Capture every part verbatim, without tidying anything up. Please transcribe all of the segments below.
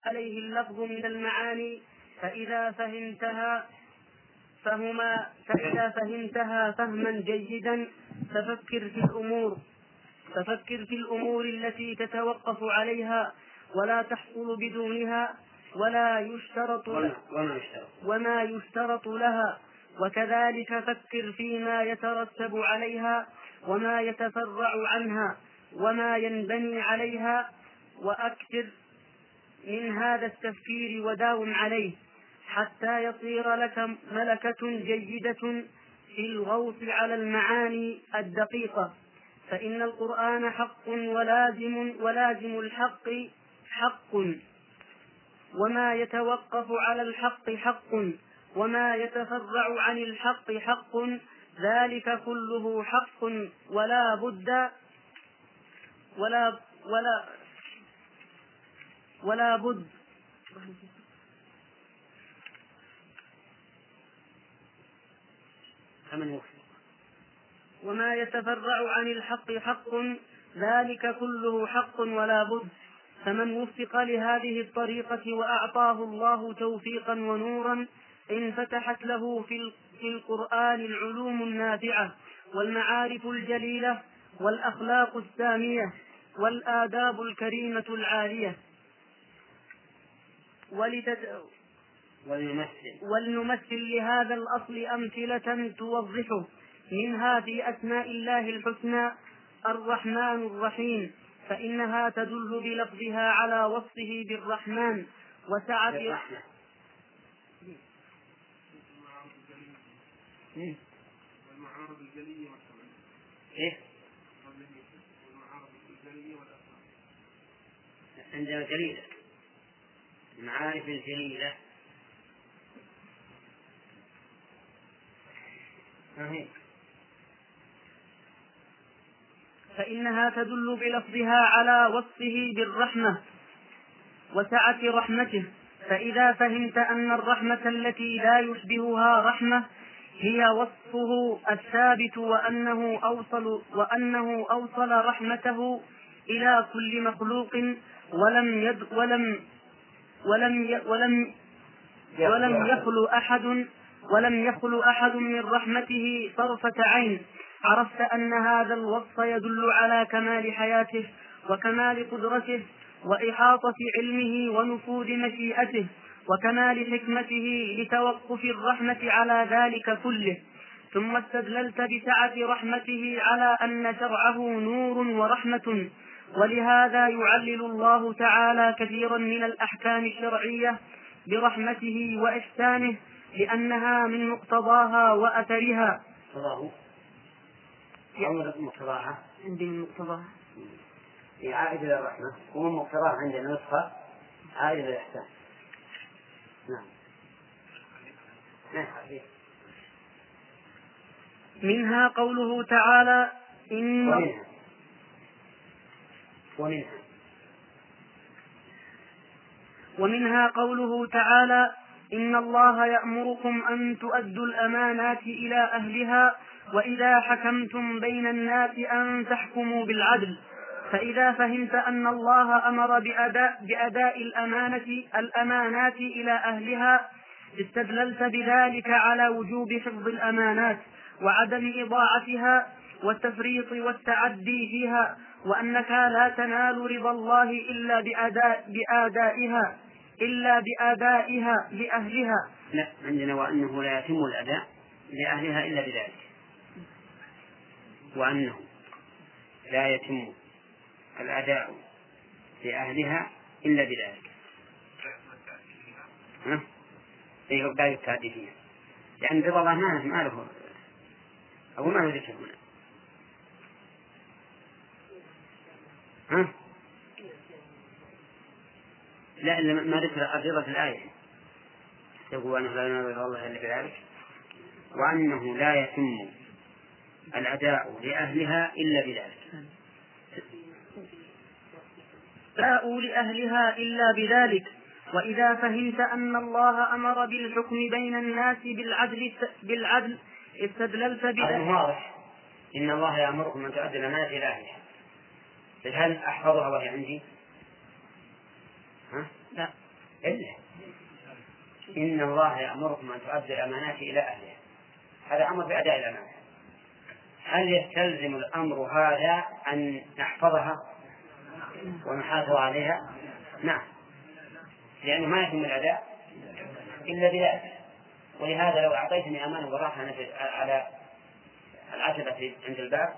عليه اللفظ من المعاني فإذا فهمتها فهما فإذا فهمتها فهما جيدا ففكر في الأمور ففكر في الأمور التي تتوقف عليها ولا تحصل بدونها ولا يشترط وما يشترط لها، وكذلك فكر فيما يترتب عليها وما يتفرع عنها وما ينبني عليها، وأكثر من هذا التفكير وداوم عليه حتى يصير لك ملكة جيدة في الغوص على المعاني الدقيقة، فإن القرآن حق ولازم, ولازم الحق حق، وما يتوقف على الحق حق، وما يتفرع عن الحق حق، ذلك كله حق ولا بد ولا ولا ولا بد وما يتفرع عن الحق حق، ذلك كله حق ولا بد. فمن وفق لهذه الطريقة وأعطاه الله توفيقا ونورا انفتحت له في القرآن العلوم النافعة والمعارف الجليلة والأخلاق السامية والآداب الكريمة العالية. ولتت... ولنمثل لهذا الأصل أمثلة توضحه، منها في أسماء الله الحسنى الرحمن الرحيم، فإنها تدل بلفظها على وصفه بالرحمن وسعة الرحمة. والمعارض الجلية إيه؟ عندنا جليلة، المعارف الجليلة فإنها تدل بلفظها على وصفه بالرحمة وسعة رحمته، فإذا فهمت أن الرحمة التي لا يشبهها رحمة هي وصفه الثابت، وأنه أوصل, وأنه أوصل رحمته إلى كل مخلوق ولم يد ولم ولم ي ولم ولم يخلو أحد ولم يخلو أحد من رحمته طرفة عين، عرفت أن هذا الوصف يدل على كمال حياته وكمال قدرته وإحاطة علمه ونفوذ مشيئته وكمال حكمته لتوقف الرحمة على ذلك كله. ثم استدللت بسعة رحمته على أن شرعه نور ورحمة، ولهذا يعلل الله تعالى كثيرا من الأحكام الشرعية برحمته وإحسانه، لأنها من مقتضاها وأثرها. مقتضاها عندي من مقتضاها عائد إلى الرحمة، ومن مقتضاها عندنا نسخة عائد إلى الإحسان. نعم. منها قوله تعالى إن ومنها. ومنها. ومنها قوله تعالى إن الله يأمركم أن تؤدوا الأمانات إلى أهلها وإذا حكمتم بين الناس أن تحكموا بالعدل. فإذا فهمت أن الله أمر بأداء, بأداء الأمانة الأمانات إلى أهلها استدللت بذلك على وجوب حفظ الأمانات وعدم إضاعتها والتفريط والتعدي فيها، وأنك لا تنال رضا الله إلا بأداء بأدائها إلا بأدائها لأهلها. لا، عندنا وأنه لا يتم الأداء لأهلها إلا بذلك، وأنه لا يتم الأداء لأهلها إلا بذلك. ها؟ أي رباية التعديدية، لأن رضا الله ما له أو ما له ذكر هنا. ها؟ لا، ما ذكر الرضا في الآية، يقول أنه لا ينال رضا الله إلا بذلك، وأنه لا يتم الأداء لأهلها إلا بذلك. الأداء لأهلها إلا بذلك. وإذا فهمت أن الله أمر بالحكم بين الناس بالعدل بالعدل استدللت بذلك. واضح إن الله يأمركم أن تؤدوا الأمانة إلى أهلها، هل أحفظها وهي عندي؟ ها؟ لا. إلا إن الله يأمركم أن تؤدوا الأمانات إلى أهلها، هذا أمر بأداء الأمانة. هل يستلزم الأمر هذا أن نحفظها ونحافظ عليها؟ نعم، لأنه ما يتم الأداء إلا بذلك. ولهذا لو أعطيتني أمانة وضعتها على العتبة عند الباب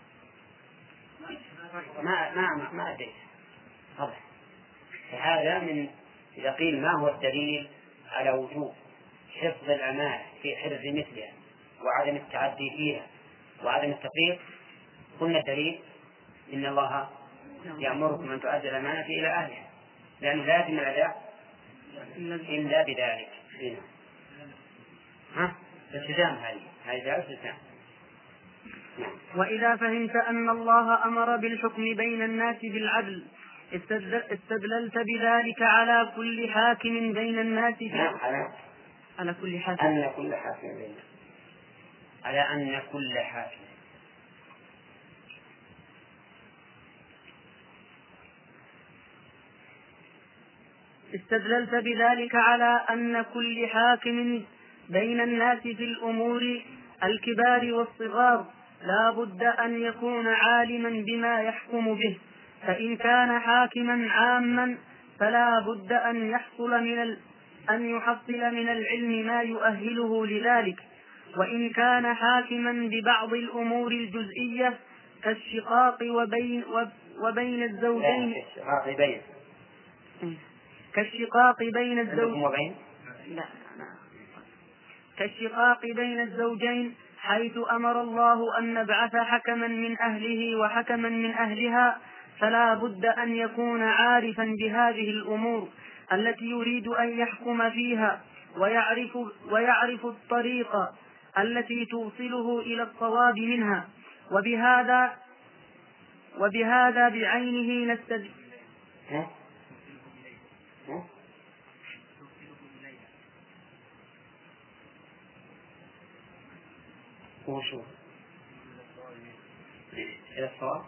ما ما ما أديت هذا. فهذا من إذا قيل ما هو الدليل على وجوب حفظ الأمانة في حفظ مثلها وعدم التعدي فيها وعدم التفريط، قلنا الدليل إن الله يأمركم أن تؤدوا الأمانة إلى أهلها، لأنه لا يتم الأداء إلا بذلك. هنا ها التزام، هذه هذه التزام. وإذا فهمت أن الله أمر بالحكم بين الناس بالعدل استدللت بذلك على كل حاكم بين الناس على على كل حاكم أن كل حاكم بين على أن كل حاكم استدللت بذلك على أن كل حاكم بين الناس في الأمور الكبار والصغار لا بد أن يكون عالما بما يحكم به، فإن كان حاكما عاما فلا بد أن يحصل من ال... أن يحصل من العلم ما يؤهله لذلك، وإن كان حاكما ببعض الأمور الجزئية كالشقاق وبين, وبين الزوجين كالشقاق بين كالشقاق بين الزوجين وبين لا لا. كالشقاق بين الزوجين حيث أمر الله أن نبعث حكما من أهله وحكما من أهلها، فلا بد أن يكون عارفا بهذه الأمور التي يريد أن يحكم فيها ويعرف, ويعرف الطريق التي توصله إلى الصواب منها، وبهذا وبهذا بعينه نستدل وشو إلى الصواب.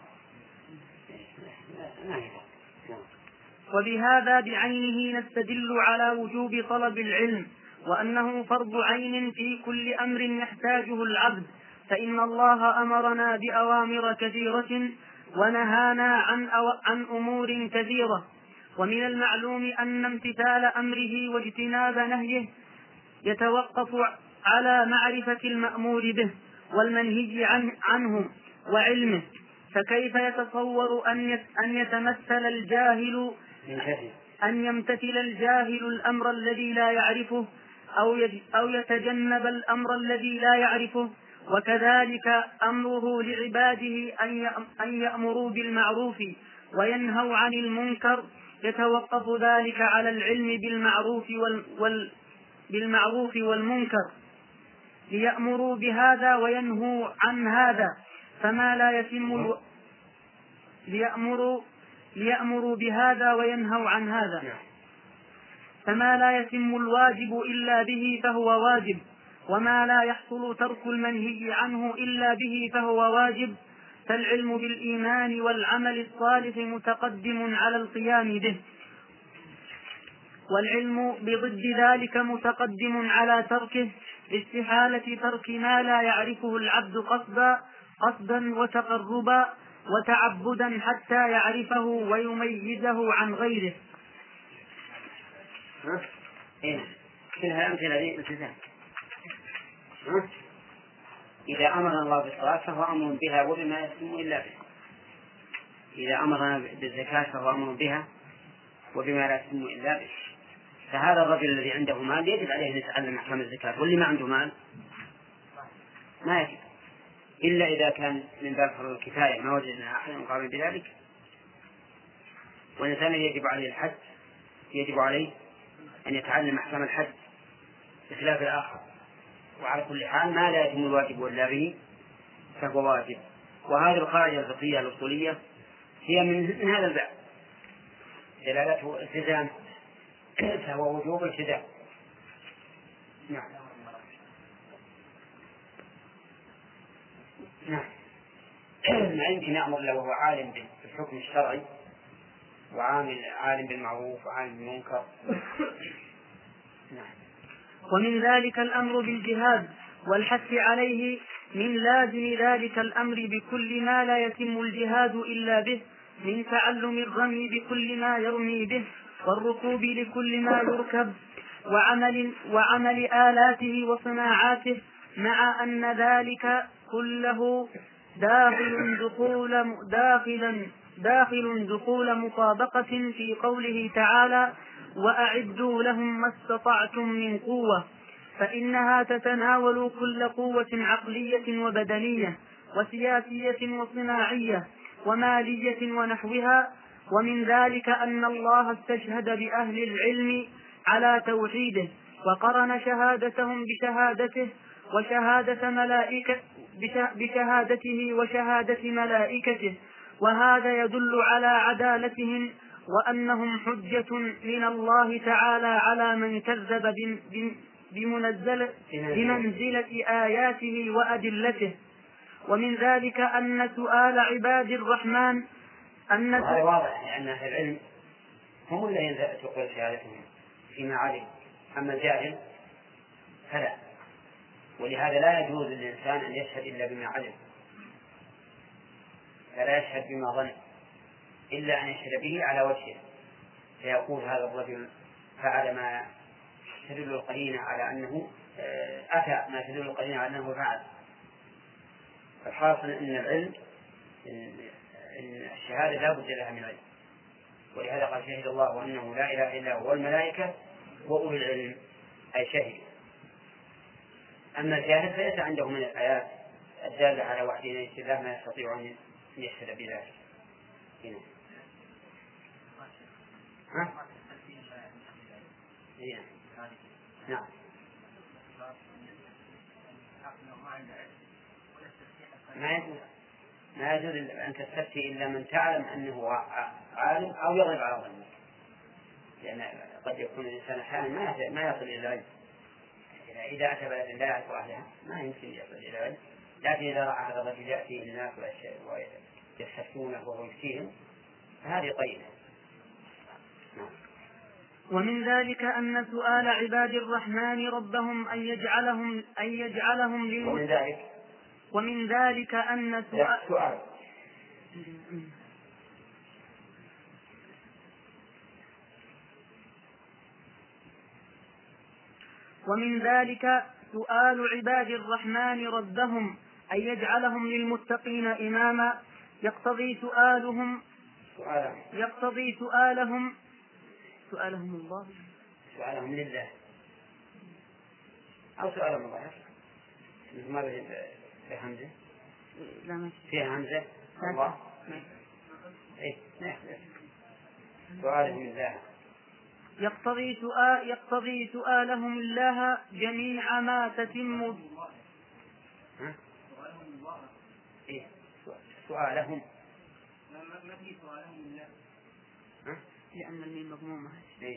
وبهذا بعينه نستدل على وجوب طلب العلم وأنه فرض عين في كل أمر يحتاجه العبد، فإن الله أمرنا بأوامر كثيرة ونهانا عن, عن أمور كثيرة، ومن المعلوم أن امتثال أمره واجتناب نهيه يتوقف على معرفة المأمور به والمنهي عنه وعلمه، فكيف يتصور أن يتمثل الجاهل أن يمتثل الجاهل الأمر الذي لا يعرفه أو يتجنب الأمر الذي لا يعرفه؟ وكذلك أمره لعباده أن يأمروا بالمعروف وينهوا عن المنكر يتوقف ذلك على العلم بالمعروف وال بالمعروف والمنكر ليأمروا بهذا وينهوا عن هذا، فما لا يتم الو... ليأمروا ليأمروا بهذا وينهوا عن هذا، فما لا يتم الواجب إلا به فهو واجب، وما لا يحصل ترك المنهي عنه إلا به فهو واجب، فالعلم بالإيمان والعمل الصالح متقدم على القيام به، والعلم بضد ذلك متقدم على تركه لاستحالة ترك ما لا يعرفه العبد قصدا قصدا وتقربا وتعبدا حتى يعرفه ويميزه عن غيره. كلها أمثلة لي التزام. إذا أمرنا الله بالصلاة فهو أمر بها وبما يتم إلا به، إذا أمرنا بالزكاة فهو أمر بها وبما لا يتم إلا به. فهذا الرجل الذي عنده مال يجب عليه أن يتعلم أحكام الزكاة، واللي ما عنده مال ما يجب، إلا إذا كان من باب فرض الكفاية ما وجدنا أحد مقابل بذلك. والإنسان يجب عليه الحج يجب عليه أن يتعلم أحكام الحج بخلاف الآخر، وعلى كل حال ما لا يتم الواجب إلا به فهو واجب. وهذه القاعدة الفقهية الأصولية هي من هذا الباب، دلالته التزام فهو وجوب التزام. نعم نعم. ما يمكن يأمر له وهو عالم بالحكم الشرعي وعامل عالم بالمعروف وعالم بالمنكر. نعم. ومن ذلك الأمر بالجهاد والحث عليه، من لازم ذلك الأمر بكل ما لا يتم الجهاد إلا به، من تعلم الرمي بكل ما يرمي به، والركوب لكل ما يركب، وعمل, وعمل آلاته وصناعاته، مع أن ذلك كله داخل دخول, داخلا داخل دخول مطابقة في قوله تعالى: وأعدوا لهم ما استطعتم من قوة، فإنها تتناول كل قوة عقلية وبدنية وسياسية وصناعية ومالية ونحوها. ومن ذلك أن الله استشهد بأهل العلم على توحيده، وقرن شهادتهم بشهادته وشهادة ملائكة بشهادته وشهادة ملائكته، وهذا يدل على عدالتهم وأنهم حجة من الله تعالى على من كذب بمنزلة آياته وأدلته. ومن ذلك أن سؤال عباد الرحمن أن هذا واضح لأن أهل العلم هم الذين تقبل شهادتهم فيما علم، أما الجاهل فلا. ولهذا لا يجوز للإنسان أن يشهد إلا بما علم، فلا يشهد بما ظن إلا أن يشهد به على وجهه، فيقول هذا الرجل فعل ما تدل القرينة على أنه أتى ما تدل القرينة على أنه فعل. فالحاصل أن العلم إن الشهادة لا بد لها من علم، ولهذا قال: شهد الله أنه لا إله إلا هو والملائكة وأولو العلم، أي شهد. أما الجاهل فليس عنده من الآيات الدالة على وحدانية الله ما يستطيع أن يشهد بذلك. هنا. ها؟ هنا. نعم. ما يجوز ما يجوز أن تستفتي إلا من تعلم أنه عالم أو يغلب على ظنك، لأن قد يكون الإنسان أحيانا ما ما يصل إلى العلم. إذا أتى بلد لا يعرف أهلها ما يمكن يصل إلى العلم، لكن إذا رأى هذا الرجل يأتي إلى الناس ويستفتونه وهو يفتيهم فهذه قيمة. ومن ذلك أن سؤال عباد الرحمن ربهم أن يجعلهم أن يجعلهم للمتقين. ومن ذلك ومن ذلك أن سؤال, سؤال. ومن ذلك سؤال عباد الرحمن ربهم أن يجعلهم للمتقين إماما، يقتضي سؤالهم سؤالهم يقتضي سؤالهم سؤالهم الله سؤالهم لله أو سؤالهم الله ما في همزة لا فيها همزة الله إيه سؤالهم لله يقتضي سؤال يقتضي سؤالهم الله جميع ما تتم. ها؟ إيه سؤالهم ما في سؤالهم لله ها؟ لأن الميم مضمومة. إيه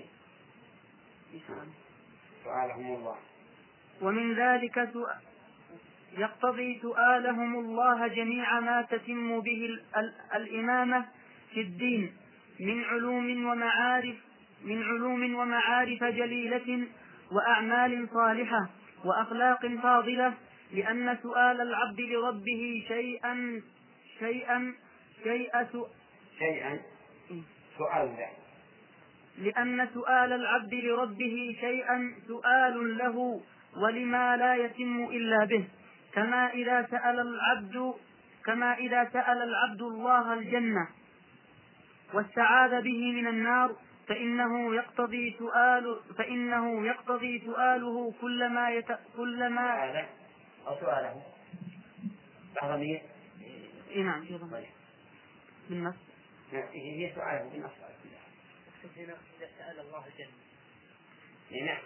سؤالهم الله. ومن ذلك سؤال يقتضي سؤالهم الله جميع ما تتم به الإمامة في الدين من علوم ومعارف من علوم ومعارف جليلة وأعمال صالحة وأخلاق فاضلة، لأن سؤال العبد لربه شيئا شيئا شيئا شيئا سؤال له لأن سؤال العبد لربه شيئا سؤال له ولما لا يتم إلا به، كما إذا سأل العبد كما إذا سأل العبد الله الجنة واستعاذ به من النار، فإنه يقتضي سؤال فإنه يقتضي سؤاله كلما يت... كلما أو سؤاله ضمير. نعم في ضمير بالنص. هي سؤاله بالنص. هنا إذا سأل الله الجنة. نعم.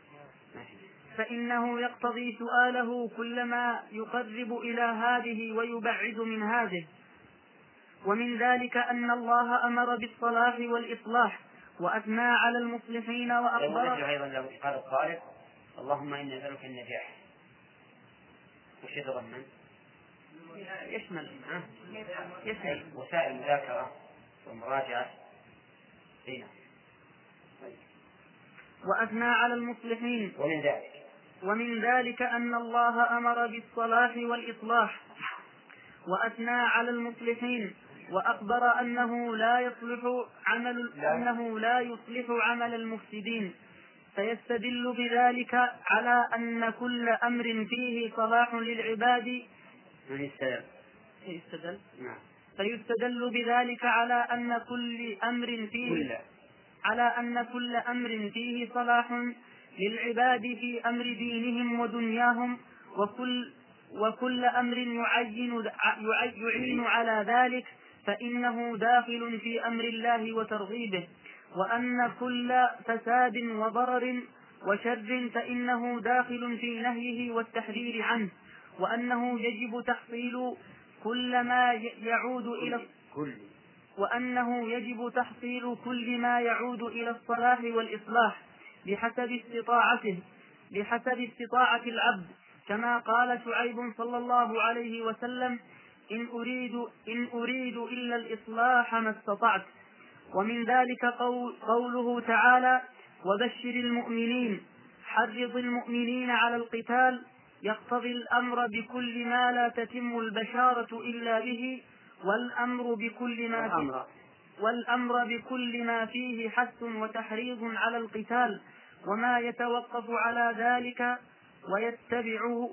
فإنه يقتضي سؤاله كلما يقرب إلى هذه ويبعد من هذه. ومن ذلك أن الله أمر بالصلاح والإصلاح وأثنى على المصلحين وأخبر. أيضا لو قال الطالب اللهم إني أسألك النجاح وش يتضمن؟ يشمل يشمل وسائل المذاكرة والمراجعة وأثنى على المصلحين. ومن ذلك ومن ذلك أن الله أمر بالصلاح والإصلاح وأثنى على المصلحين، وأخبر أنه لا يصلح عمل أنه لا يصلح عمل المفسدين، فيستدل بذلك على أن كل أمر فيه صلاح للعباد فيستدل فيستدل بذلك على أن كل أمر فيه على أن كل أمر فيه صلاح للعباد في أمر دينهم ودنياهم، وكل وكل أمر يعين يعين على ذلك فإنه داخل في أمر الله وترغيبه، وأن كل فساد وضرر وشر فإنه داخل في نهيه والتحذير عنه، وأنه يجب تحصيل كل ما يعود إلى وأنه يجب تحصيل كل ما يعود إلى الصلاح والإصلاح بحسب استطاعته بحسب استطاعة العبد، كما قال شعيب صلى الله عليه وسلم: إن أريد إن أريد إلا الإصلاح ما استطعت. ومن ذلك قوله تعالى: وبشر المؤمنين، حرض المؤمنين على القتال، يقتضي الأمر بكل ما لا تتم البشارة إلا به، والأمر بكل ما فيه والأمر بكل ما فيه حث وتحريض على القتال، وما يتوقف على ذلك ويتبعه,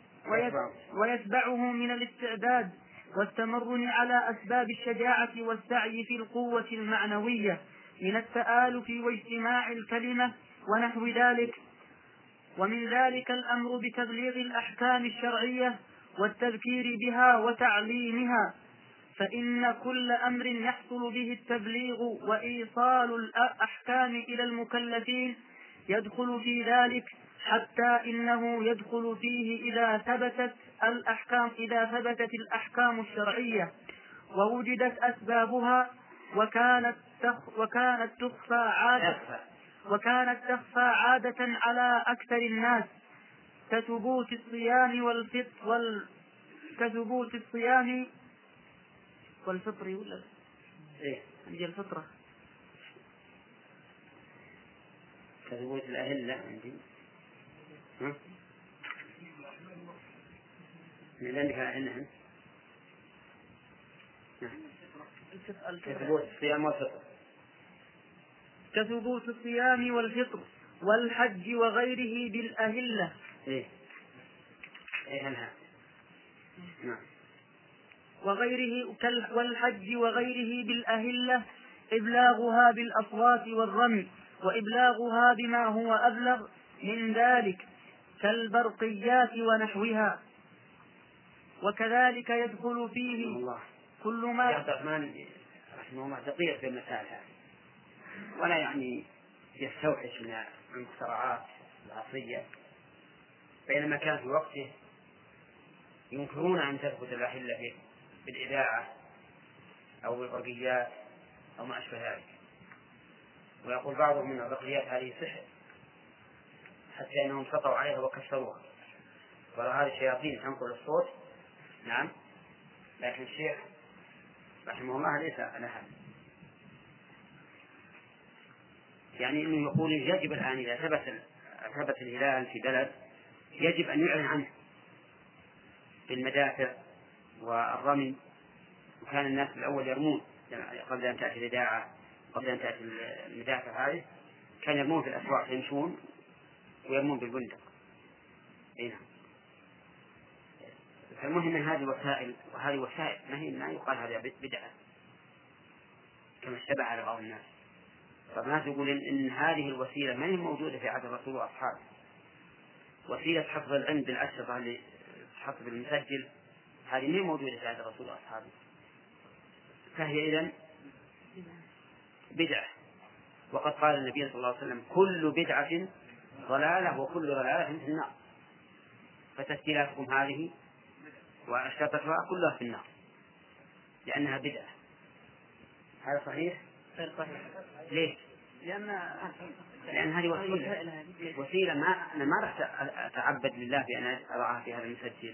ويتبعه من الاستعداد والتمرن على أسباب الشجاعة والسعي في القوة المعنوية من التآلف واجتماع الكلمة ونحو ذلك. ومن ذلك الأمر بتبليغ الأحكام الشرعية والتذكير بها وتعليمها، فإن كل أمر يحصل به التبليغ وإيصال الأحكام إلى المكلفين يدخل في ذلك، حتى إنه يدخل فيه إذا ثبتت الأحكام إذا ثبتت الأحكام الشرعية ووجدت أسبابها، وكانت وكانت تخفى عادة وكانت تخفى عادة على أكثر الناس، كثبوت الصيام والفطر وال كثبوت الصيام والفطر ولا إيه عندي الفطرة كثبوت الأهلة عندي ها من عندك الأهلة كثبوت الصيام والفطر كثبوت الصيام والفطر والحج وغيره بالأهلة. إيه إيه أنها نعم وغيره والحج وغيره بالأهلة إبلاغها بالأصوات والرمي، وإبلاغها بما هو أبلغ من ذلك كالبرقيات ونحوها. وكذلك يدخل فيه الله. كل ما يا الرحمن رحمه الله دقيق في المسائل هذه، ولا يعني يستوحش من المخترعات العصرية، بينما كان في وقته ينكرون أن تثبت الأهلة بالإذاعة أو بالبرقيات أو ما أشبه ذلك، ويقول بعضهم من البرقيات هذه سحر، حتى أنهم سطوا عليها وكسروها، ولو هذه الشياطين تنقل الصوت. نعم، لكن الشيخ رحمه الله ليس لها، يعني أنه يقول يجب الآن إذا ثبت ثبت الهلال في بلد يجب أن يعلن عنه بالمدافع والرمي، وكان الناس الأول يرمون قبل أن تأتي الإذاعة، قبل أن تأتي المدافع هذه كان يرمون في الأسواق، يمشون ويرمون بالبندق. هنا فالمهم من هذه الوسائل، وهذه وسائل ما هي ما يقال هذه بدعة كما اشتبه على بعض الناس. فما تقول إن, إن هذه الوسيلة ما هي موجودة في عهد الرسول وأصحابه، وسيلة حفظ العلم بالأشرطة اللي حفظ المسجل هذه ما هي موجودة في عهد الرسول وأصحابه، فهي إذن بدعة. وقد قال النبي صلى الله عليه وسلم: كل بدعة ضلالة وكل ضلالة في النار. فتسجيلاتكم هذه وأشرطتها كلها في النار لأنها بدعة. هذا صحيح؟ غير صحيح. ليش؟ لأن لأن هذه وسيلة وسيلة ما أنا ما راح أتعبد لله بأن أضعها في هذا المسجل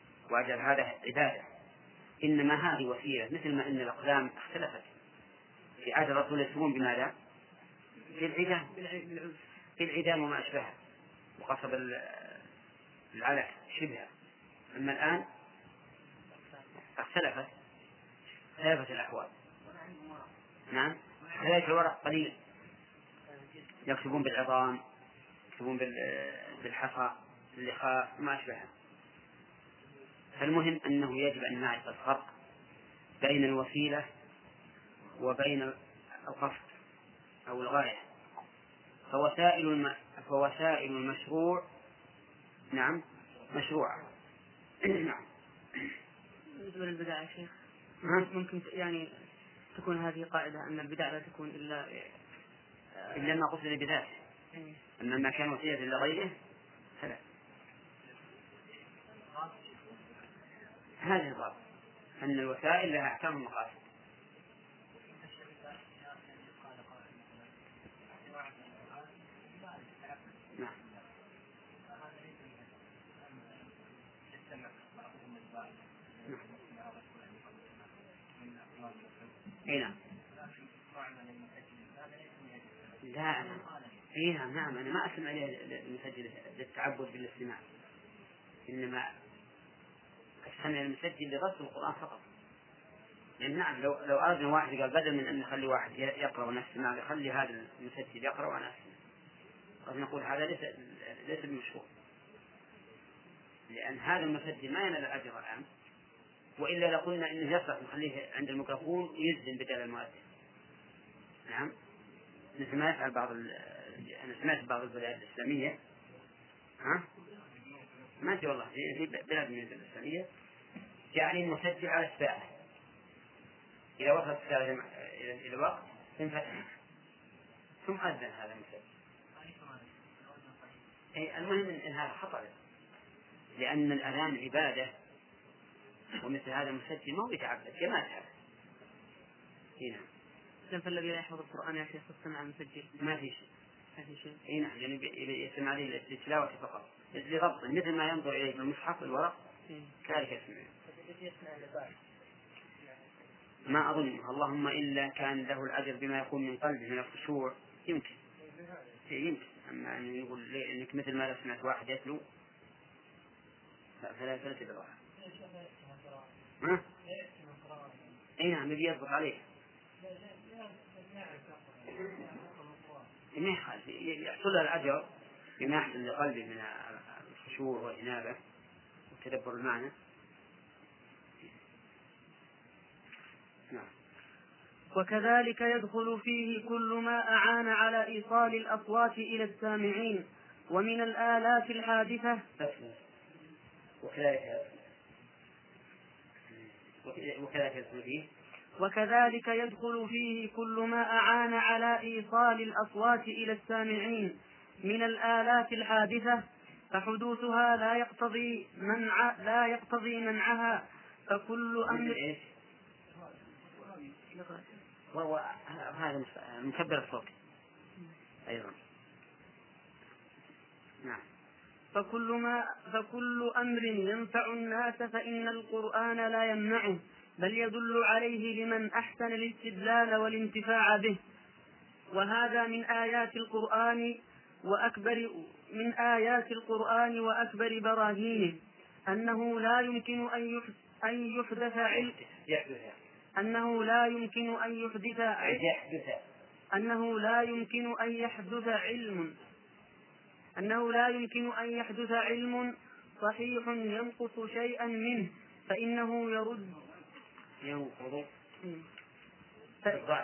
وأجعل هذا عبادة، إنما هذه وسيلة، مثل ما إن الأقلام اختلفت في عهد الرسول يكتبون بماذا؟ بالعيدان بالعيدان وما أشبهها وقصب العلق شبهها. أما الآن اختلفت اختلفت الأحوال. نعم كذلك الورق قليل يكتبون بالعظام يكتبون بالحصى باللخاء ما أشبهها. فالمهم أنه يجب أن نعرف الفرق بين الوسيلة وبين القصد أو الغاية. فوسائل الم... فوسائل المشروع نعم مشروعة. نعم. بالنسبة للبدع يا شيخ ممكن يعني تكون هذه قاعدة أن البدع لا تكون إلا إلا ما قصد بذاته. أما ما كان وسيلة لغيره فلا. هذا الضابط أن الوسائل لها أحكام المقاصد. نعم. اي نعم. لا أنا اي نعم نعم أنا ما أسمع عليه المسجل للتعبد بالاستماع، إنما أستمع المسجل لرسم القرآن فقط. يعني نعم لو لو أردنا واحد قال بدل من أن نخلي واحد يقرأ ونستمع يخلي هذا المسجل يقرأ وأنا أستمع، قد نقول هذا ليس ليس بمشروع، لأن هذا المسجل ما ينال الأجر الآن، وإلا لقلنا إنه يصلح نخليه عند الميكروفون ويزن بدل المؤذن. نعم مثل ما يفعل بعض ال... أنا سمعت بعض البلاد الإسلامية ها ما أدري والله في بلاد من البلاد الإسلامية جعلين مسجل على الساعة، إذا وصلت الساعة إلى الوقت تنفتح ثم أذن هذا المسجل. أي المهم إن هذا خطأ، لأن الأذان عبادة ومثل هذا المسجل ما هو يتعبد كما تعبد. هنا فالذي لا يحفظ القرآن يا شيخ يستمع المسجل ما في شيء ما في شيء. هنا يعني يستمع عليه للتلاوة فقط لضبط مثل ما ينظر إليه بالمصحف الورق كذلك يسمع. ما أظن اللهم إلا كان له الأجر بما يكون من قلبه من الخشوع يمكن يمكن. أما أن يقول إنك مثل ما سمعت واحد يتلو فلا فلا تدرى. ها؟ أي نعم يبي يضبط عليه ما يخالف يحصل له الأجر بما يحصل لقلبه من الخشوع والإنابة وتدبر المعنى. نعم. وكذلك يدخل فيه كل ما أعان على إيصال الأصوات إلى السامعين ومن الآلات الحادثة. وكذلك وكذلك يدخل فيه وكذلك يدخل فيه كل ما أعان على إيصال الأصوات إلى السامعين من الآلات الحادثة، فحدوثها لا يقتضي منع لا يقتضي منعها. فكل أمر وهو هذا مكبر الصوت أيضا. نعم. فكل ما فكل أمر ينفع الناس فإن القرآن لا يمنعه، بل يدل عليه لمن أحسن الاستدلال والانتفاع به. وهذا من آيات القرآن وأكبر من آيات القرآن وأكبر براهينه أنه لا يمكن أن يحدث علم أنه لا يمكن أن يحدث أنه لا يمكن أن يحدث علم أنه لا يمكن أن يحدث علم صحيح ينقص شيئا منه فإنه يرد ينقض ف...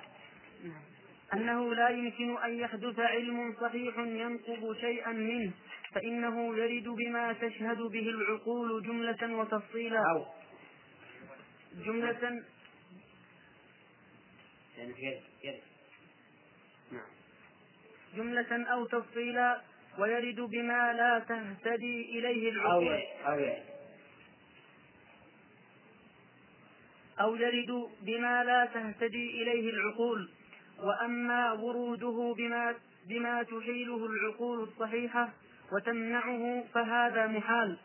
أنه لا يمكن أن يحدث علم صحيح ينقض شيئا منه فإنه يرد بما تشهد به العقول جملة وتفصيلا أو جملة جملة أو تفصيلا ويرد بما لا تهتدي إليه العقول أو يرد بما لا تهتدي إليه العقول. وأما وروده بما, بما تحيله العقول الصحيحة وتمنعه فهذا محال.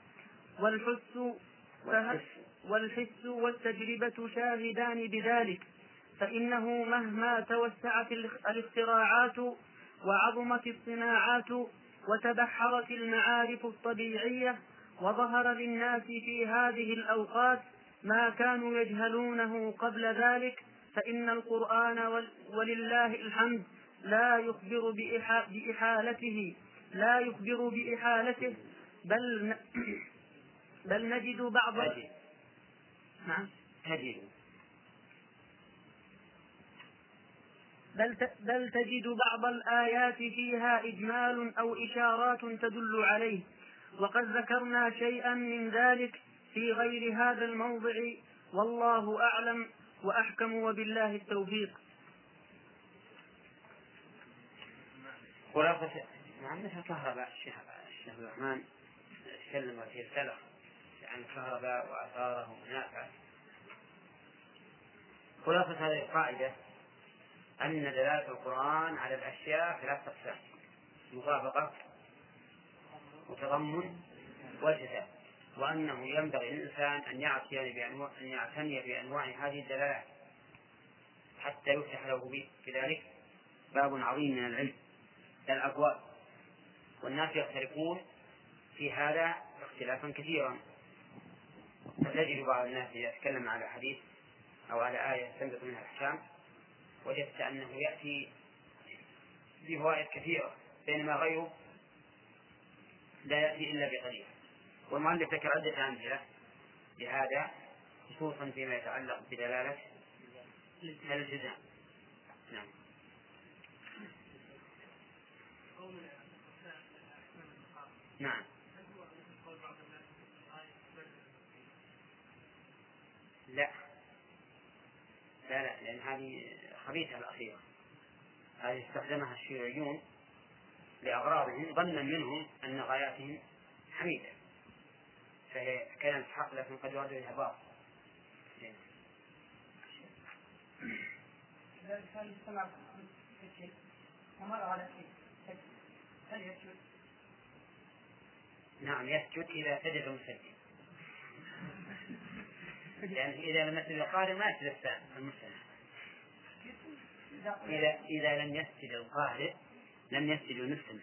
والحس والحس والتجربة شاهدان بذلك، فإنه مهما توسعت الاختراعات وعظمت الصناعات وتبحرت المعارف الطبيعية وظهر للناس في هذه الأوقات ما كانوا يجهلونه قبل ذلك، فإن القرآن ولله الحمد لا يخبر بإحالته لا يخبر بإحالته بل بل نجد بعض نعم تجد بل بل تجد بعض الآيات فيها إجمال أو إشارات تدل عليه، وقد ذكرنا شيئا من ذلك في غير هذا الموضع، والله أعلم وأحكم وبالله التوفيق. خلاصة نعم مثل كهرباء الشيخ الشيخ الرحمن تكلم في السلف عن الكهرباء وآثاره ونافعه. خلاصة هذه القاعدة أن دلالة القرآن على الأشياء ثلاث أقسام: مطابقة وتضمن والتزام، وأنه ينبغي للإنسان أن يعتني بأنواع أن يعتني بأنواع هذه الدلالات حتى يفتح له بذلك باب عظيم من العلم الأبواب. والناس يختلفون في هذا اختلافا كثيرا، فتجد بعض الناس يتكلم على حديث أو على آية يستنبط منها الأحكام وجدت أنه يأتي بفوائد كثيرة، بينما غيره لا يأتي إلا بقليل. والمؤلف ذكر عدة أمثلة لهذا خصوصا فيما يتعلق بدلالة الالتزام. نعم. نعم. لا لا لا لأن هذه خبيثة الأخيرة، هذه استخدمها الشيوعيون لأغراضهم ظنا منهم أن غاياتهم حميدة، فهي كانت حق لكن قد يرد لها باطل. إذا كان يستمع في شيء ومر على شيء هل يسجد؟ نعم يسجد إذا سجد المسجد، يعني إذا لم يسجد القارئ ما يسجد المسلم. إذا إذا لم يسجد القارئ لم يسجد المسلم.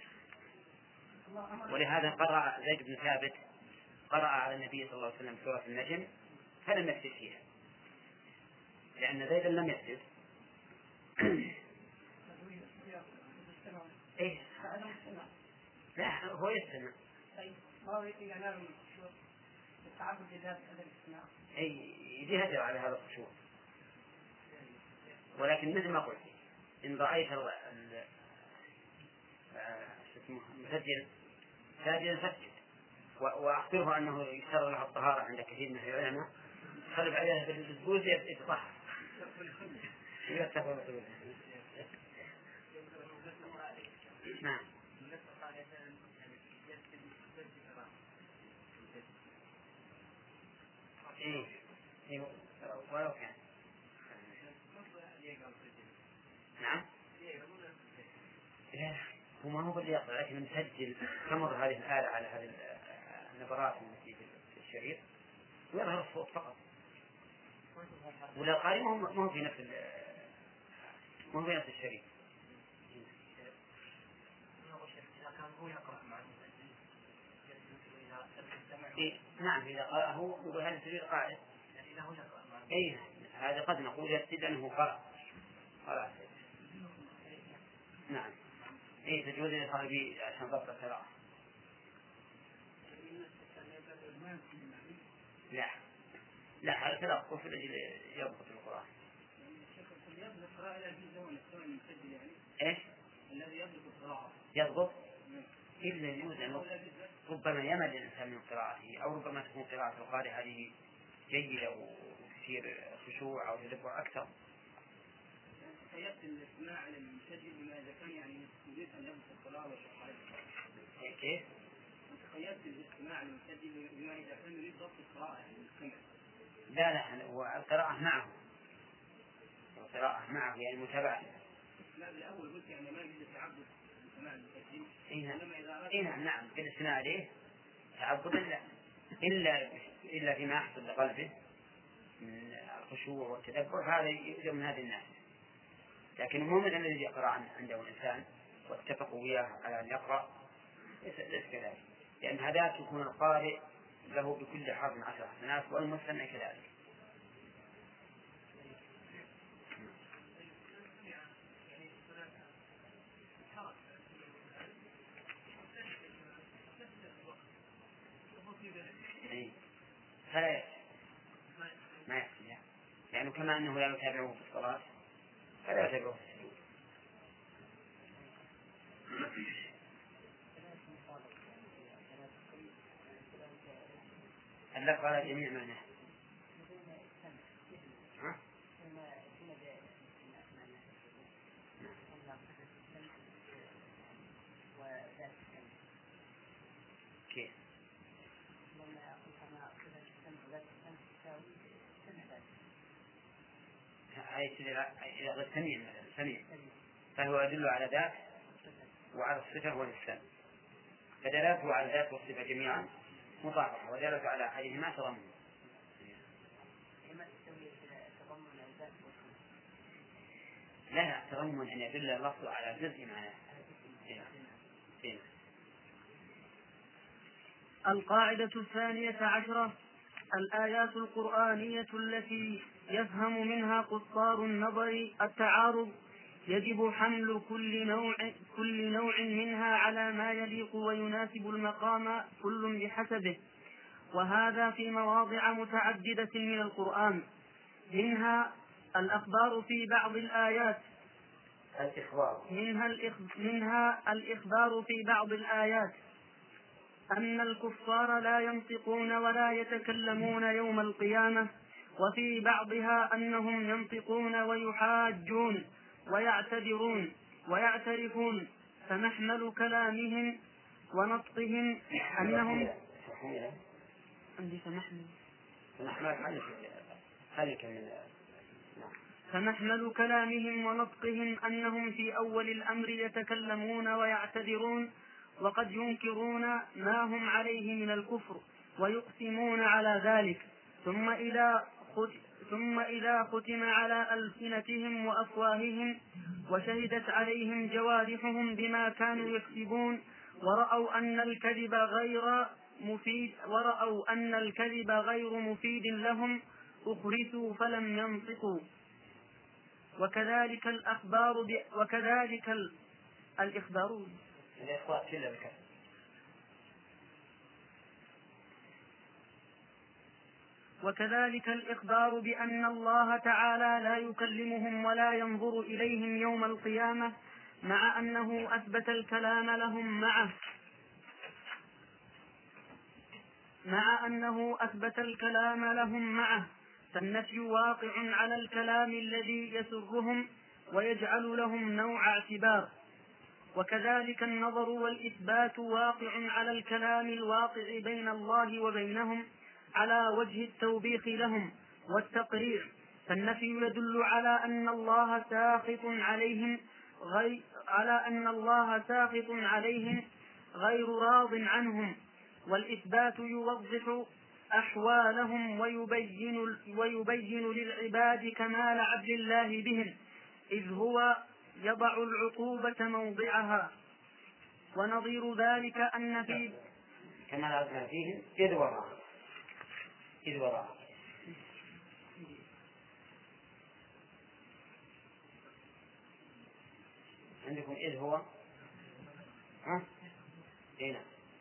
ولهذا قرأ زيد بن ثابت قرأ على النبي صلى الله عليه وسلم سورة النجم فلم يسجد فيها لأن زيدا لم يسجد. إيه؟ لا هو يستمع. أي يجي على هذا الخشوع، ولكن مثل ما قلت إن رأيت المسجل ساجدا فسجد، وأخبره أنه يشترط له الطهارة عند كثير من العلماء، خلف عليها بالجوز يتطهر. نعم. إيه إيه ولو كان. نعم. لا هو ما هو اللي يقرأ، لكن مسجل تمر هذه الآلة على هذه النبرات التي في الشريط ويظهر الصوت فقط، ولا قارئ ما هو في نفس ما هو في نفس الشريط. إيه؟ نعم إذا قرأه يقول هذا الشريط قاعد. إيه هذا قد نقول يفسد أنه قرأ. قرأ. نعم. إيه تجوز لصاحبي عشان ضبط القراءة. لا لا هذا تلقف في الأجل يضبط القراءة. إيش؟ الذي يضبط القراءة يضبط إلا يوزن، ربما يمل الإنسان من قراءته، أو ربما تكون قراءة القارئ هذه جيدة وتصير خشوع أو تدبر أكثر. تخيلت الاستماع للمسجل بما إذا كان يعني يريد أن يضبط القراءة والشرح. كيف؟ تخيلت الاستماع للمسجل بما إذا كان يريد ضبط القراءة يعني السمع. لا لا هو القراءة معه، القراءة معه يعني متابعة. لا بالأول قلت يعني ما يجوز التعبد بالاستماع للمسجل. إيه نعم نعم بالاستماع عليه تعبد لا إلا إلا فيما يحصل لقلبه من الخشوع والتدبر هذا يؤجر من هذه الناس. لكن مو مثل الذي يقرأ عنده الإنسان واتفقوا وياه على أن يقرأ، ليس كذلك، لأن هذا يكون القارئ له بكل حرف عشر حسنات والمستمع كذلك. فلا يكفي ما يكفي يعني كما أنه لا يتابعه في الصلاة فلا يتابعه في السجود. اللفظ على جميع معناه. كيف؟ إذا غير سميع سميع فهو يدل على ذات وعلى الصفة والإحسان، فدلاته على الذات والصفة جميعا مطابقة، ودلالته على أحدهما تضمن. لا تضمن أن يدل اللفظ على جزء معناه. القاعدة الثانية عشرة: الآيات القرآنية التي يفهم منها قصار النظر التعارض يجب حمل كل نوع, كل نوع منها على ما يليق ويناسب المقام كل بحسبه، وهذا في مواضع متعددة من القرآن، منها الأخبار في بعض الآيات منها, الإخ... منها الإخبار في بعض الآيات أن الكفار لا ينطقون ولا يتكلمون يوم القيامة، وفي بعضها أنهم ينطقون ويحاجون ويعتذرون ويعترفون، فمحمل كلامهم ونطقهم أنهم عندي فمحمل فمحمل كلامهم ونطقهم أنهم في أول الأمر يتكلمون ويعتذرون، وقد ينكرون ما هم عليه من الكفر ويقسمون على ذلك، ثم إذا ثم إذا ختم على ألسنتهم وأفواههم وشهدت عليهم جوارحهم بما كانوا يكسبون ورأوا أن الكذب غير مفيد ورأوا أن الكذب غير مفيد لهم أخرسوا فلم ينطقوا. وكذلك الأخبار ب... وكذلك ال... الإخبار وكذلك الإخبار بأن الله تعالى لا يكلمهم ولا ينظر إليهم يوم القيامة، مع أنه أثبت الكلام لهم معه مع أنه أثبت الكلام لهم معه فالنفي واقع على الكلام الذي يسرهم ويجعل لهم نوع اعتبار. وكذلك النظر والإثبات واقع على الكلام الواقع بين الله وبينهم على وجه التوبيخ لهم والتقرير، فالنفي يدل على أن الله ساخط عليهم غير على أن الله ساخط عليهم غير راض عنهم، والإثبات يوضح أحوالهم ويبين, ويبين للعباد كمال عدل الله بهم، إذ هو يضع العقوبة موضعها. ونظير ذلك أن في كمال عدل الله فيهم إذ وضع إذ وضع عندكم إذ هو ها هنا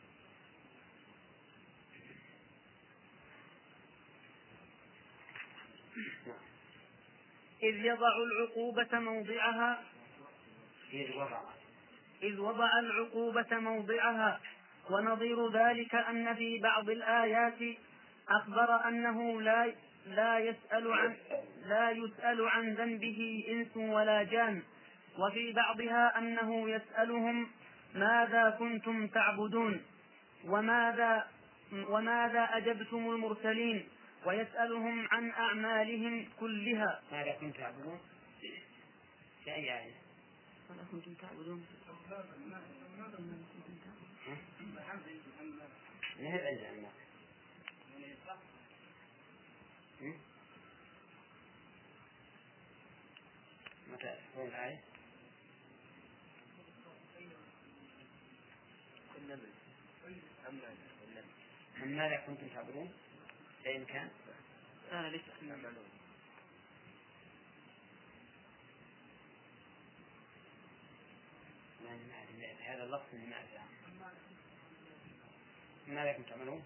إذ يضع العقوبة موضعها إذ وضع إذ وضع العقوبة موضعها. ونظير ذلك أن في بعض الآيات أخبر أنه لا لا يسأل عن لا يسأل عن ذنبه إنس ولا جان، وفي بعضها أنه يسألهم ماذا كنتم تعبدون وماذا وماذا أجبتم المرسلين، ويسألهم عن أعمالهم كلها. ماذا كنتم تعبدون في أي آية؟ ماذا كنتم تعبدون نهب عند الله تقرون الآية؟ النمل من ماذا كنتم تعبدون؟ شيء كان؟ آه ليس النمل هذا اللفظ من ماذا؟ ماذا كنتم تعملون؟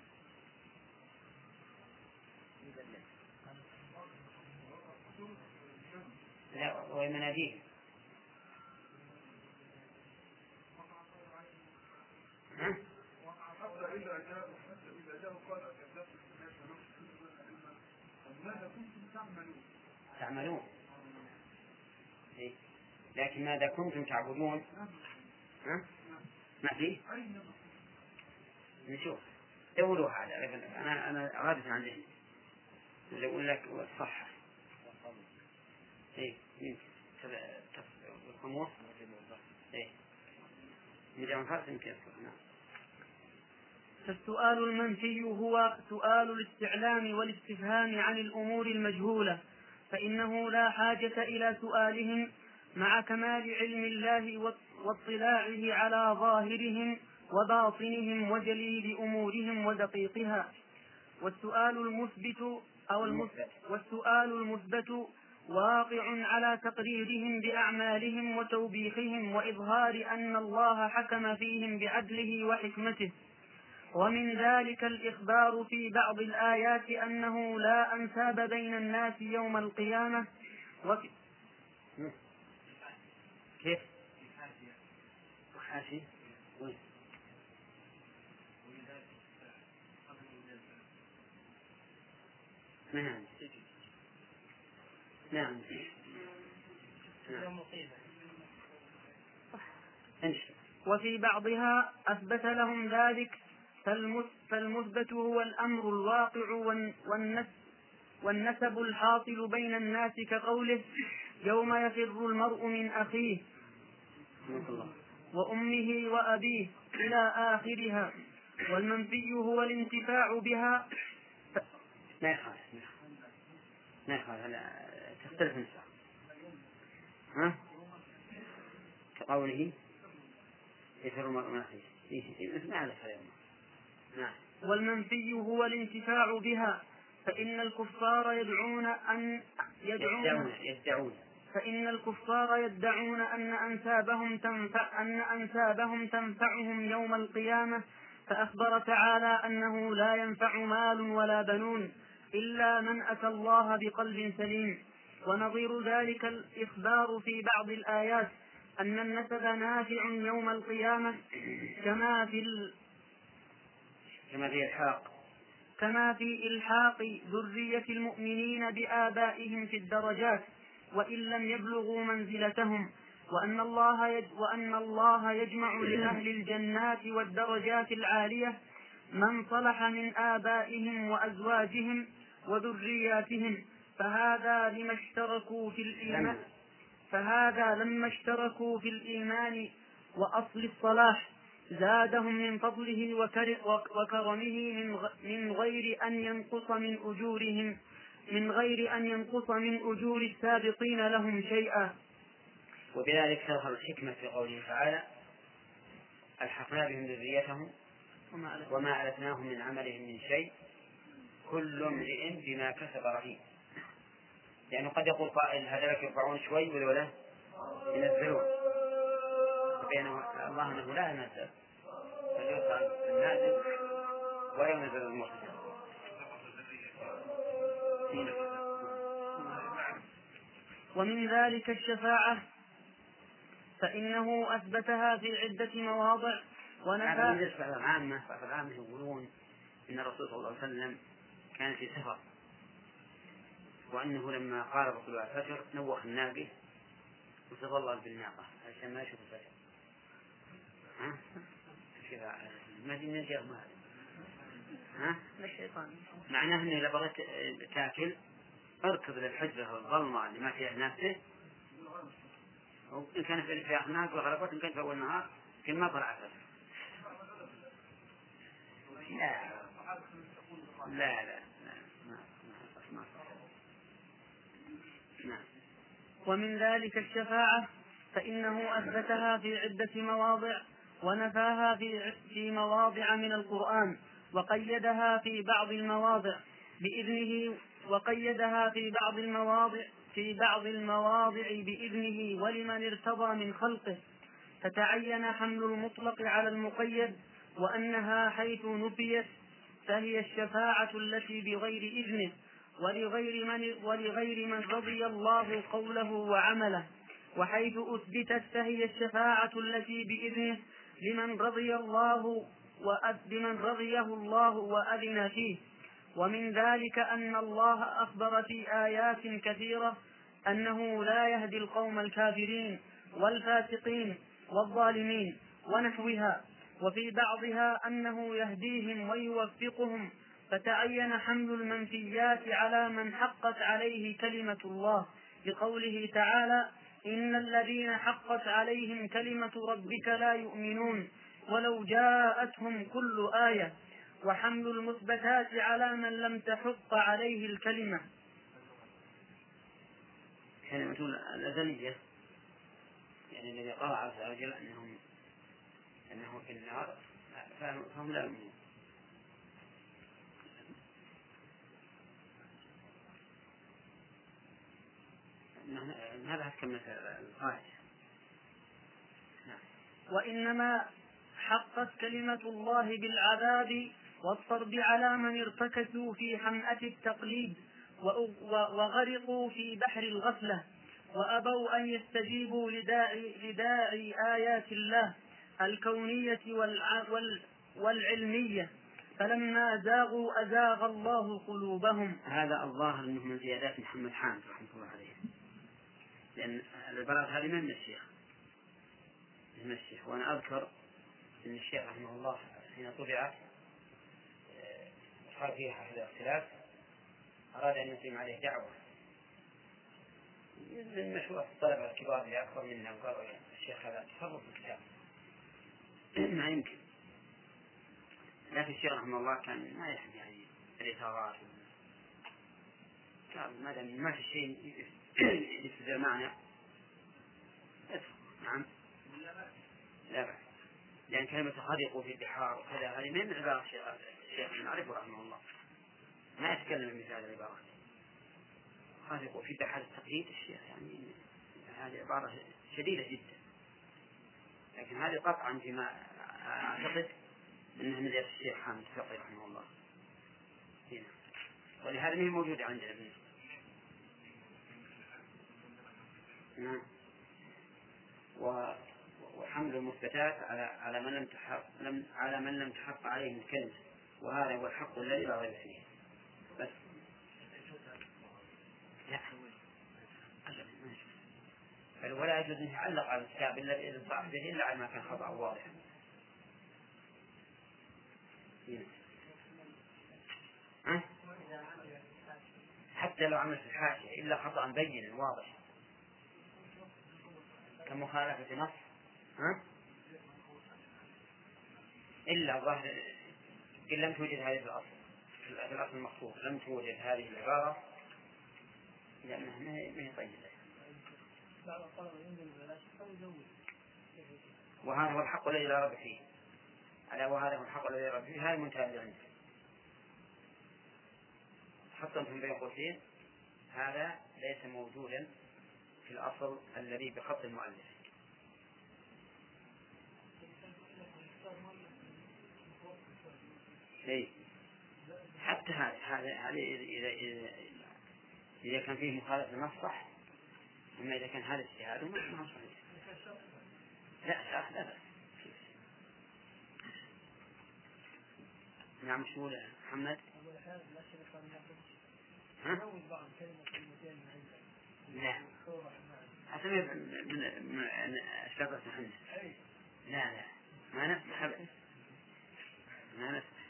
لا ومناديه ها؟ تعملون إيه؟ لكن ماذا كنتم تعبدون؟ ها؟ ما فيه؟ نشوف دوروا هذا. أنا أنا غادة عن ذهني اللي أقول لك الصحة إيه يمكن الخمور إيه مجال فرق يمكن. نعم. فالسؤال المنفي هو سؤال الاستعلام والاستفهام عن الأمور المجهولة، فإنه لا حاجة إلى سؤالهم مع كمال علم الله واطلاعه على ظاهرهم وباطنهم وجليل أمورهم ودقيقها. والسؤال المثبت أو المثبت والسؤال المثبت واقع على تقريرهم بأعمالهم وتوبيخهم وإظهار أن الله حكم فيهم بعدله وحكمته. ومن ذلك الإخبار في بعض الآيات أنه لا أنساب بين الناس يوم القيامة. وفي كيف؟ وحاشي نعم نعم وفي بعضها أثبت لهم ذلك، فالمثبت هو الأمر الواقع والنسب الحاصل بين الناس كقوله يوم يفر المرء من أخيه وأمه وأبيه إلى آخرها. والمنفي هو الانتفاع بها. ما يخالف ما يخالف تختلف النساء ها كقوله يفر المرء من أخيه ما على اليوم. نعم. والمنفي هو الانتفاع بها، فإن الكفار يدعون أن يدعون يدعون فإن الكفار يدعون أن أنسابهم تنفع أن أنسابهم تنفعهم يوم القيامة، فأخبر تعالى أنه لا ينفع مال ولا بنون إلا من أتى الله بقلب سليم. ونظير ذلك الإخبار في بعض الآيات أن النسب نافع يوم القيامة كما في ال... كما في الحاق كما في إلحاق ذرية المؤمنين بآبائهم في الدرجات وإن لم يبلغوا منزلتهم، وأن الله يج... وأن الله يجمع لأهل الجنات والدرجات العالية من صلح من آبائهم وأزواجهم وذرياتهم، فهذا لما اشتركوا في الإيمان فهذا لما اشتركوا في الإيمان وأصل الصلاح زادهم من فضله وكرمه من غير أن ينقص من أجورهم من غير أن ينقص من أجور السابقين لهم شيئا. وبذلك تظهر الحكمة في قوله تعالى ألحقنا بهم ذريتهم وما ألتناهم من عملهم من شيء كل امرئ بما كسب رهين. يعني قد يقول قائل هذا يرفعون شوي ولا ينزلون، بينما الله أنه لا ينزل فليرفع النازل ولا ينزل المرسل. ومن ذلك الشفاعة، فإنه أثبتها في عدة مواضع ونفى. بالنسبة للعامة فالعامة يقولون إن الرسول صلى الله عليه وسلم كان في سفر، وأنه لما قارب طلوع الفجر نوخ الناقة وتظلل بالناقة عشان ما يشوف الفجر. ها؟ كذا ما في من جاء ما ها؟ الشيطان معناه إنه إذا بغيت تأكل اركض للحجرة الظلمة اللي ما فيها نفسه، وإن كان في فيها ناقة وغربت إن كانت في أول النهار في ما طلع الفجر. لا لا لا لا ما ما ما. نعم. ومن ذلك الشفاعة، فإنه أثبتها في عدة مواضع ونفاها في في مواضع من القرآن، وقيدها في بعض المواضع بإذنه وقيدها في بعض المواضع في بعض المواضع بإذنه ولمن ارتضى من خلقه، فتعين حمل المطلق على المقيد، وأنها حيث نفيت فهي الشفاعة التي بغير إذنه ولغير من, ولغير من رضي الله قوله وعمله، وحيث أثبتت فهي الشفاعة التي بإذنه لمن رضي الله لمن رضيه الله وأذن فيه. ومن ذلك أن الله أخبر في آيات كثيرة أنه لا يهدي القوم الكافرين والفاسقين والظالمين ونحوها، وفي بعضها أنه يهديهم ويوفقهم، فتعين حمل المنفيات على من حقت عليه كلمة الله، لقوله تعالى: إن الذين حقت عليهم كلمة ربك لا يؤمنون ولو جاءتهم كل آية، وحمل المثبتات على من لم تحق عليه الكلمة. كلمة الأزلية يعني الذي قال عز وجل أنهم أنه في النار فهم لا يؤمنون. هذا أحكم القاعدة. وإنما حقت كلمة الله بالعذاب والطرد على من ارتكسوا في حمأة التقليد وغرقوا في بحر الغفلة، وأبوا أن يستجيبوا لداعي, لداعي آيات الله الكونية والعلمية، فلما زاغوا أزاغ الله قلوبهم. هذا الظاهر أنه من زيادات محمد حامد رحمه الله عليه، لأن العبارات هذه من الشيخ من الشيخ وأنا أذكر أن الشيخ رحمه الله حين طبعت صار فيها هذا الاختلاف، أراد أن يقيم عليه دعوة من مشروع الطلبة الكبار اللي أكبر منا، وقالوا يا الشيخ هذا تصرف في الكتاب ما يمكن. لكن الشيخ رحمه الله كان ما يحب يعني الإثارات، قال ما دام ما في شيء يفسد المعنى نعم لا بأس، لأن كلمة خرقوا في البحار وكذا هذه من عبارة الشيخ نعرفه رحمه الله، ما يتكلم مثل هذه العبارات. خرقوا في بحر التقليد الشيخ يعني هذه عبارة شديدة جدا، لكن هذه قطعا فيما أعتقد أنها من زيادة الشيخ حامد الفقي رحمه الله هنا، ولهذا ما هي موجودة عندنا ابن نعم. وحمل المثبتات على على من لم تحق لم على من لم تحق عليه الكلمة، وهذا هو الحق الذي لا ريب فيه. بس لا بل ولا يجوز أن يعلق على الكتاب إلا إذا صح به إلا على ما كان خطأ واضحا. أه؟ حتى لو عمل في الحاشية إلا خطأ بين واضح كمخالفة نص ها؟ إلا ظاهر إن لم توجد هذه الأصل في الأصل المخطوط لم توجد هذه العبارة لأنها ما هي طيبة، وهذا هو الحق الذي لا ريب فيه على وهذا هو الحق الذي لا ريب فيه. هذا منتهى عنده حطمتم بين قوسين، هذا ليس موجودا في الأصل الذي بخط المؤلف. إيه حتى هذا هذا إذا إذا إذا كان فيه مخالفة للنص صح، أما إذا كان هذا اجتهاد ما صحيح. لا لا لا نعم. شو محمد؟ ها؟ لا أسمي من من أشكال محمد. لا لا ما نسمح أبدا ما نسمح.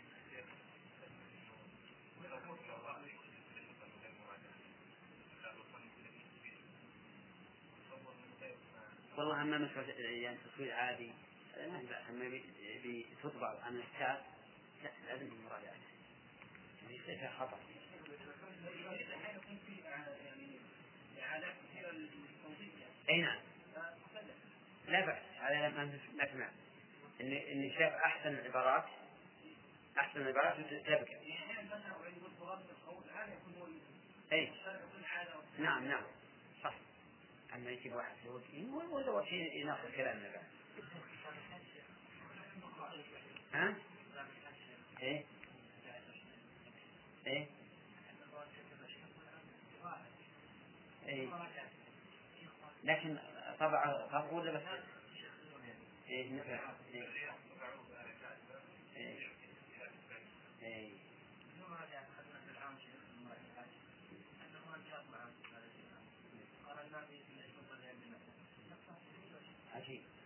والله أما مسألة يعني تصوير عادي ما يبقى، أما بتطبع عن الكتاب لا لازم المراجعة يصير خطأ. يعني إعادات كثيرة للصوت أي نعم لا بأس، هذا ما سمعت إن إن شاف أحسن العبارات أحسن العبارات تبقى. أي نعم نعم صح. أما يجيب واحد يقول ولا وشي يناقض كلامنا بعد. ها؟ إيه إيه إيه لكن طبعا طبعا ولا بس إيه مثل إيه إيه عجيب.